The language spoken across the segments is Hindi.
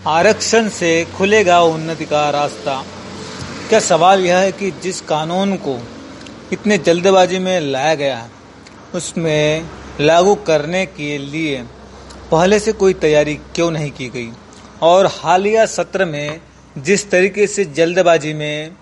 आरक्षण से खुलेगा उन्नति का रास्ता। क्या सवाल यह है कि जिस कानून को इतने जल्दबाजी में लाया गया है उसमें लागू करने के लिए पहले से कोई तैयारी क्यों नहीं की गई, और हालिया सत्र में जिस तरीके से जल्दबाजी में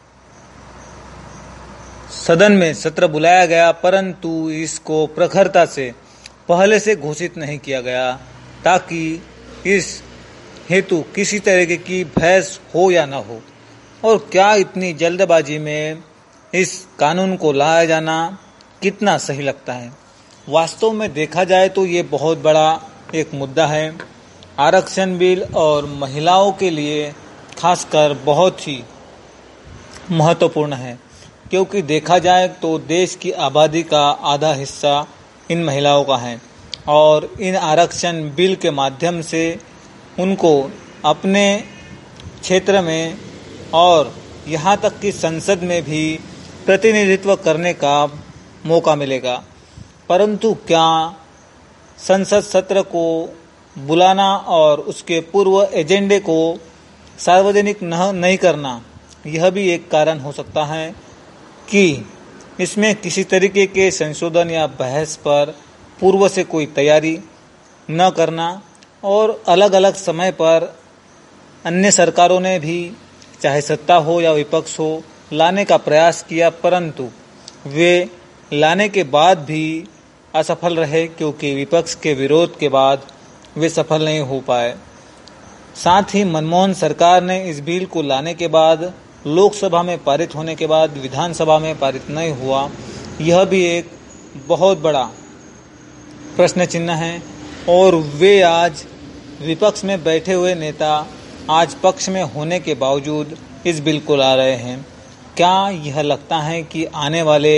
सदन में सत्र बुलाया गया परंतु इसको प्रखरता से पहले से घोषित नहीं किया गया ताकि इस हेतु किसी तरह की बहस हो या न हो, और क्या इतनी जल्दबाजी में इस कानून को लाया जाना कितना सही लगता है। वास्तव में देखा जाए तो ये बहुत बड़ा एक मुद्दा है। आरक्षण बिल और महिलाओं के लिए खासकर बहुत ही महत्वपूर्ण है, क्योंकि देखा जाए तो देश की आबादी का आधा हिस्सा इन महिलाओं का है और इन आरक्षण बिल के माध्यम से उनको अपने क्षेत्र में और यहाँ तक कि संसद में भी प्रतिनिधित्व करने का मौका मिलेगा। परंतु क्या संसद सत्र को बुलाना और उसके पूर्व एजेंडे को सार्वजनिक नहीं करना यह भी एक कारण हो सकता है कि इसमें किसी तरीके के संशोधन या बहस पर पूर्व से कोई तैयारी न करना, और अलग अलग समय पर अन्य सरकारों ने भी चाहे सत्ता हो या विपक्ष हो लाने का प्रयास किया परंतु वे लाने के बाद भी असफल रहे, क्योंकि विपक्ष के विरोध के बाद वे सफल नहीं हो पाए। साथ ही मनमोहन सरकार ने इस बिल को लाने के बाद लोकसभा में पारित होने के बाद विधानसभा में पारित नहीं हुआ, यह भी एक बहुत बड़ा प्रश्न चिन्ह है। और वे आज विपक्ष में बैठे हुए नेता आज पक्ष में होने के बावजूद इस बिल को ला रहे हैं। क्या यह लगता है कि आने वाले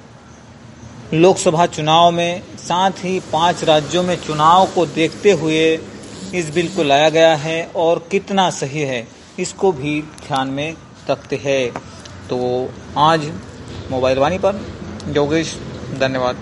लोकसभा चुनाव में साथ ही 5 राज्यों में चुनाव को देखते हुए इस बिल को लाया गया है, और कितना सही है इसको भी ध्यान में रखते हैं। तो आज मोबाइल वाणी पर योगेश, धन्यवाद।